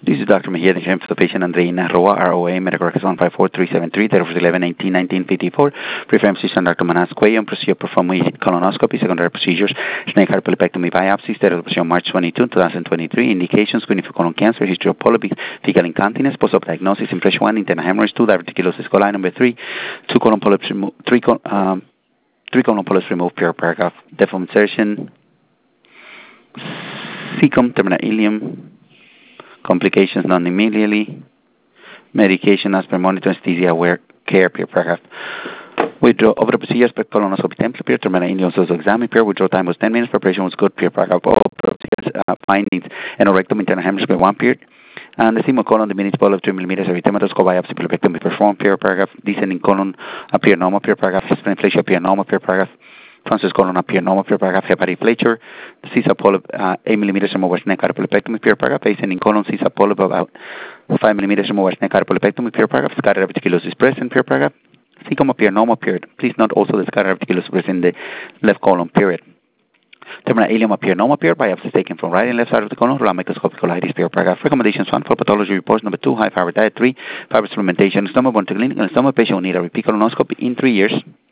This is Dr. Mejia, the for the patient Andreina Roa, ROA, medical records 154373, date of 11/18/1954. Preferred physician Dr. Manas Cuello, procedure performed with colonoscopy, secondary procedures, snake hyperlipectomy biopsy, date of March 22, 2023. Indications, screening for colon cancer, history of polyps, fecal incontinence, post-op diagnosis, impression 1, internal hemorrhage 2, diverticulosis coli number 3, 2 colon polyps removed, 3 colon polyps removed, pure paragraph, deform insertion, cecum, terminal ileum, complications non immediately, medication as per monitor, anesthesia, aware care, pure paragraph. Withdraw over the procedures per colonoscopy template, pure terminal ileum, so examine, pure withdraw time was 10 minutes, preparation was good, pure paragraph. All procedures findings, anorectum, internal hemorrhage by 1 period. And the seminal colon diminished ball of 3 millimeters, erythematoscope biopsy, pilopectomy performed, pure paragraph. Descending colon appear normal, pure paragraph. Splenophagia appear normal, pure paragraph. Transverse colon appear normal, pure paragraph. Hepatic flexure, Caesar polyp 8 millimeters or more was neck pilopectomy, pure paragraph. Ascending colon, Caesar polyp about 5 millimeters or more was neck pilopectomy, pure paragraph. Scattered reticulosis present, pure paragraph. Cecum appear normal, period. Please note also the scattered reticulosis present in the left colon, period. Terminal ileum appear normal, period. Biopsy taken from right and left side of the colon. Round microscopic colitis, pure paragraph. Recommendations 1 for pathology reports. Number 2, high fiber diet. 3, fiber supplementation. Stomach, 1 to clinical. Stomach patient will need a repeat colonoscopy in 3 years.